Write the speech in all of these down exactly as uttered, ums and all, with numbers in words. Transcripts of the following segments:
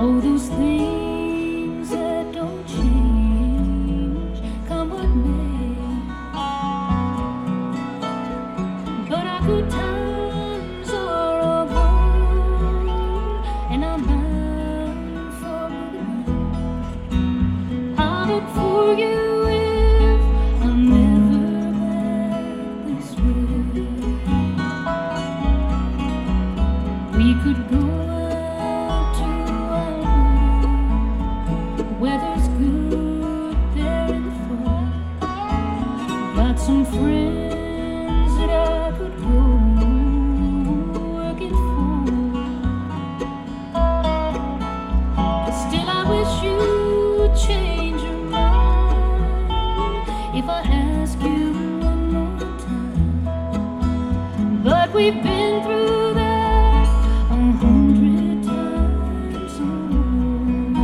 Oh, those things that don't change, come what may. But our good times are all gone, and I'm bound for good. I look for you if I'm never back this way. We could go weather's good there in the fall. Got some friends that I could go working for. But still I wish you'd change your mind if I ask you one more time. But we've been through that a hundred times or more.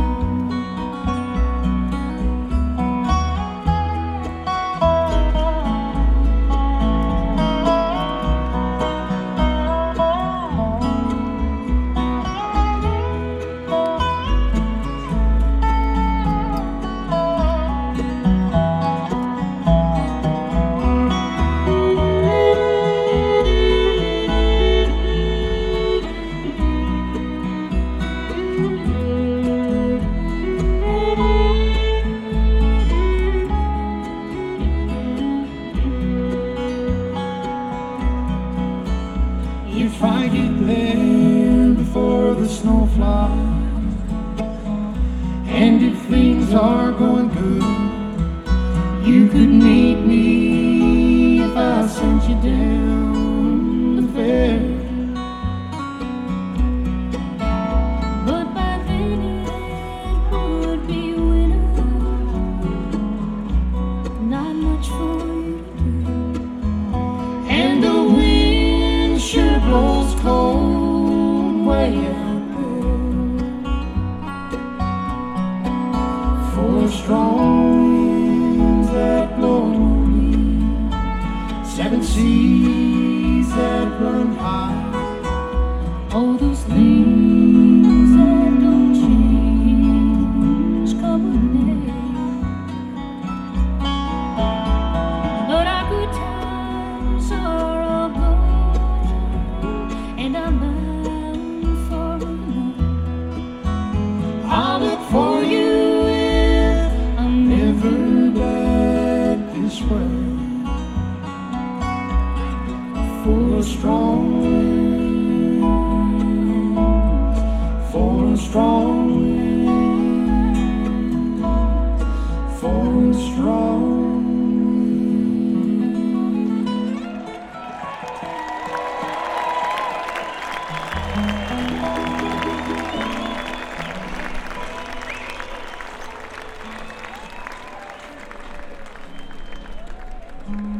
If I get there before the snow flies, and if things are going good, you could meet me if I sent you down the fair. But by then it would be winter, not much for you to do, And the wind sure blows cold way out there. Four strong winds that blow on me, seven seas that run high. all those things that don't change, come with me. But our good times are all gone, and I'm bound for another. I'll look for you if I'm ever back this way. Four strong winds, four strong winds, four strong winds.